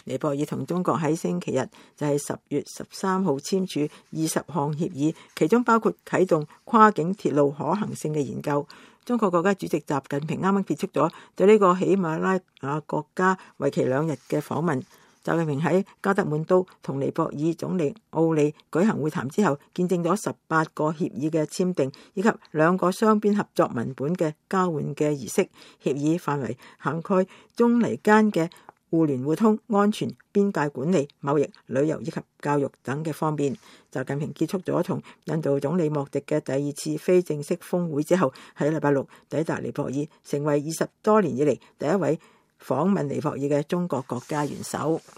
尼泊爾同中國喺星期日就係10月13號簽署20項協議，其中包括啟動跨境鐵路可行性嘅研究。中國國家主席習近平啱啱結束咗對呢個喜馬拉雅國家為期2日嘅訪問。習近平喺加德滿都同尼泊爾總理奧利舉行會談之後，見證咗18個協議嘅簽訂，以及2個雙邊合作文本嘅交換嘅儀式。協議範圍涵蓋中尼間嘅互聯互通、安全、邊界管理、貿易、旅遊以及教育等嘅方面。習近平結束咗同印度總理莫迪嘅第2次非正式峰會之後，喺禮拜六抵達尼泊爾，成為20多年以嚟第一位訪問尼泊爾嘅中國國家元首。